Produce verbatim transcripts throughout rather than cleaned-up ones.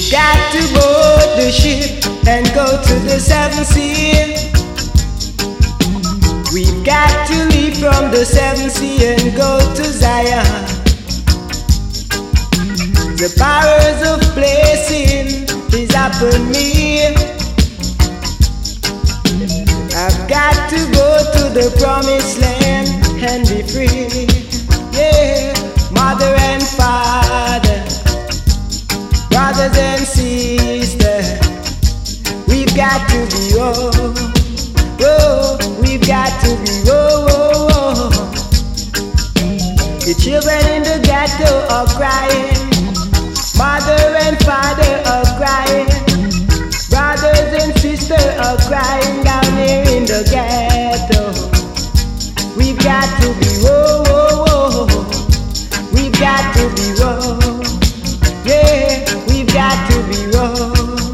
got to board the ship and go to the seventh sea. We've got to leave from the seventh sea and go to Zion. The powers of blessing is upon me. I've got to go to the promised land and be free. Yeah, mother and father, brothers and sisters, we've got to be oh, oh, we've got to be oh, oh, oh. The children in the ghetto are crying, mother and father are crying, brothers and sisters are crying down here in the ghetto. We've got to be oh, oh, oh. We've got to be oh, yeah, we've got to be oh.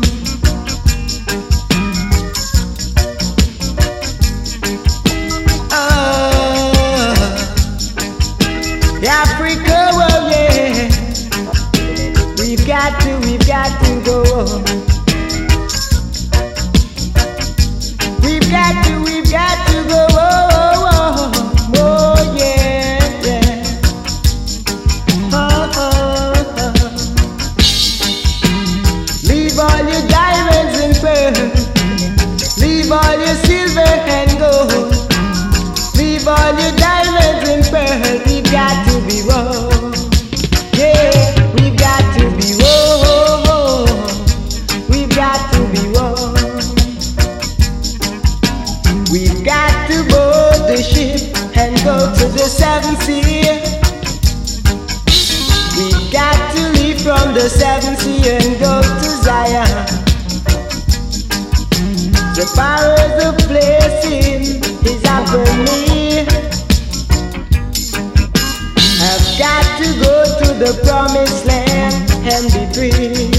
Africa, oh yeah, we've got to, we've got to go. We've got to, we've got to go. Oh, oh, oh, oh yeah, yeah. Oh, oh, oh. Leave all your diamonds and pearls, leave all your silver and gold, leave all your diamonds and pearls. We've got to be whoa, yeah, we've got to be whoa, whoa, whoa. We've got to be whoa. We've got to board the ship and go to the seventh sea. We've got to leave from the seventh sea and go to Zion. The powers of blessing is upon me. I've got to go to the promised land and be free.